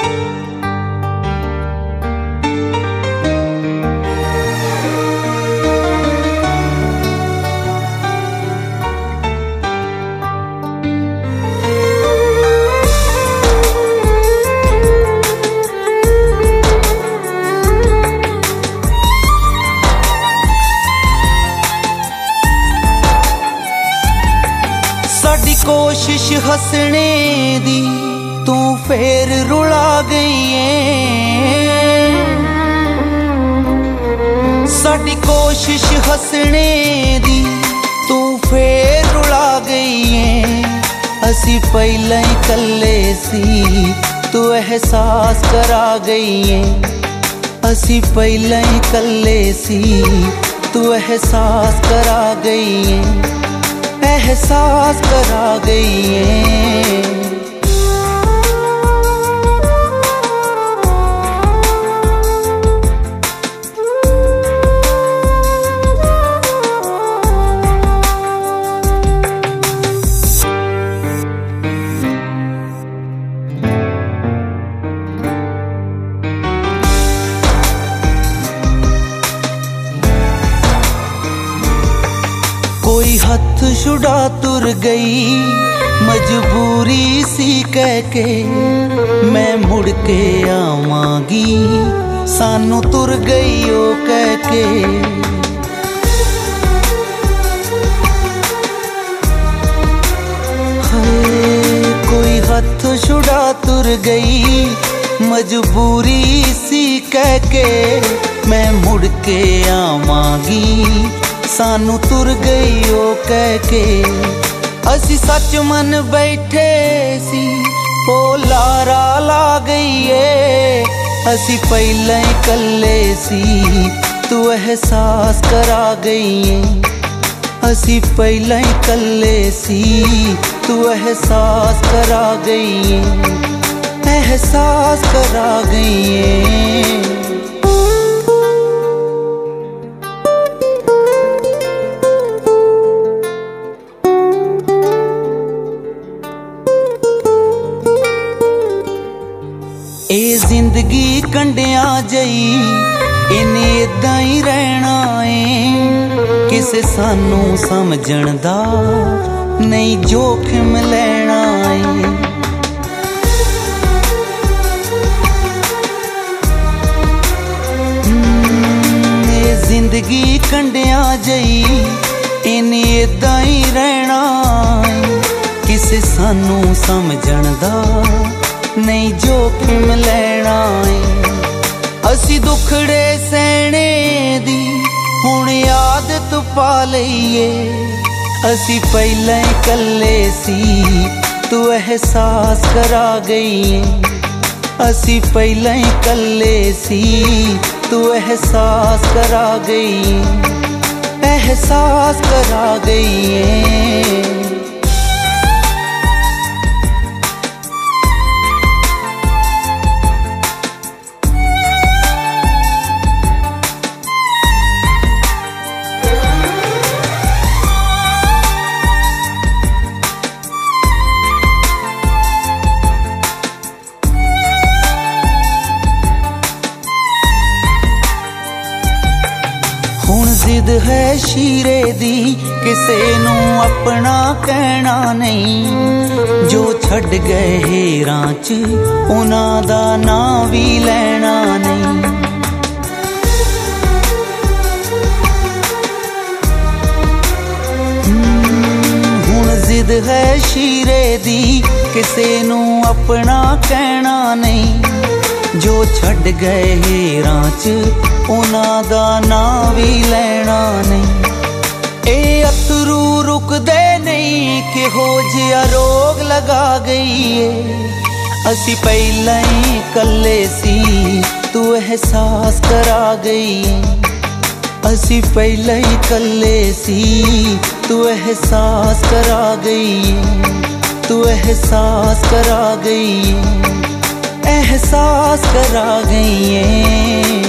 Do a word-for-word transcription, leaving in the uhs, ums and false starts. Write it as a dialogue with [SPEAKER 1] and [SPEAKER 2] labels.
[SPEAKER 1] साडी कोशिश हसने दी तू फेर रुला गई है। साडी कोशिश हसने दी तू फेर रुला गई है। असी पहले ही कल्ले सी तू एहसास करा गई है। असी पहले ही कल्ले सी तू एहसास करा गई है। एहसास करा गई है। कोई हथ छुड़ा तुर गई मजबूरी सी कह के, मैं मुड़ के आवांगी सानू तुर गई ओ कह के। हाय कोई हथ छुड़ा तुर गई मजबूरी सी कह के, मैं मुड़ के आवांगी सानू तुर गई ओ कह के। असी सच मन बैठे सी ओ लारा ला गई है। असी पहले ही कल्ले सी तू एहसास करा गई है। असी पहले ही कल्ले सी तू एहसास करा गई है। एहसास करा गई है। ए जिंदगी कंडिया जई इन्हें इदां ही रहना है। किसे सानू समझण दा नहीं जोखिम लेना है। ए जिंदगी कंडिया जई इन्हें इदां ही रहना है। किसे सानू समझण दा नहीं जोखिम लेना है। असी दुखड़े सहने दी हुण आदत पा लईए। असी पहले ही कल्ले सी तू एहसास करा गई है। असी पहले ही कल्ले सी तू एहसास करा गई है। एहसास करा गई है। हुण जिद है शीरे दी किसे नू अपना कहना नहीं। जो छड़ गए हेरां च उन्हां दा नां भी लेना नहीं। हुण जिद है शीरे दी किसे नू अपना कहना नहीं। जो छड़ गए हेरां च उन्हां दा नां भी लेना नहीं। ए अतरू रुकदे नहीं कि हो जिया रोग लगा गई है। असी पहले ही कल्ले सी तू एहसास करा गई है। असी पहले ही कल्ले सी तू एहसास करा गई है। तू एहसास करा गई है। एहसास करा गई है।